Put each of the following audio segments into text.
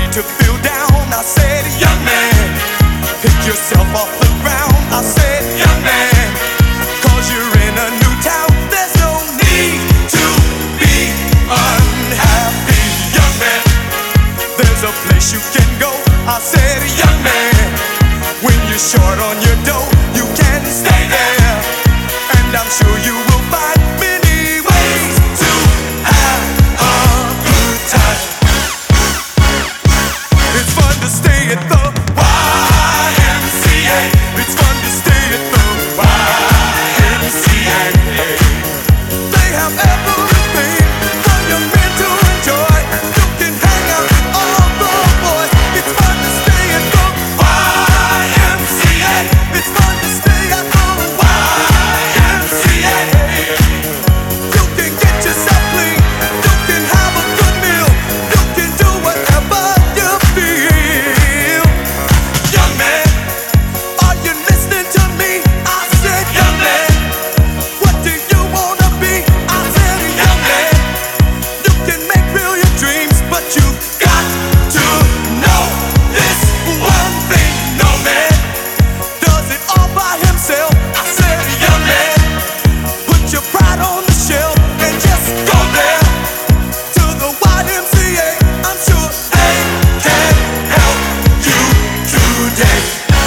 to feel down. I said, young man, pick yourself off the ground. I said, young man, 'cause you're in a new town. There's no need to be unhappy, young man. There's a place you can go. I said, young man, when you're short on your dough, you can stay there, and I'm sure you will find many ways to have a good time. It's fun to stay at the YMCA. It's fun to stay at the YMCA. They have everything for young men to enjoy. You can hang out with all the boys. It's fun to stay at the YMCA. It's fun to stay at the YMCA. You can get yourself clean. You can have a good meal. You can do whatever you feel. Young man, are you listening to me? I said, young man, what do you wanna be? I said, young man, you can make real your dreams, but you got to know this one thing. No man does it all by himself. I said, young man, put your pride on the shelf and just go there to the YMCA. I'm sure they can help you today.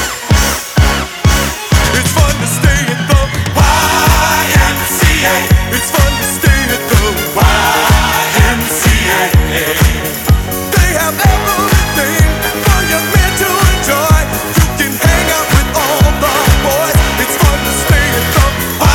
It's fun to stay at the YMCA. It's fun to stay at the YMCA. They have everything for young men to enjoy. You can hang out with all the boys. It's fun to stay at the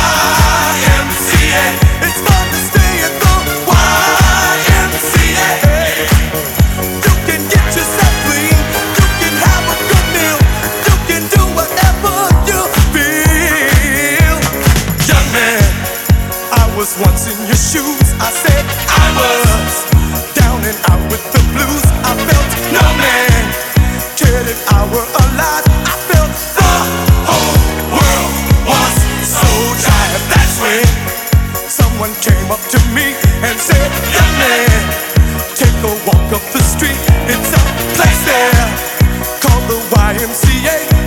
YMCA. It's fun to stay at the YMCA. You can get yourself clean. You can have a good meal. You can do whatever you feel. Young man, I was once in your shoes. I said I was down and out with the blues. I felt no man cared if I were alive. I felt the whole world was so dry. That's when someone came up to me and said, young man, take a walk up the street. It's a place there called the YMCA.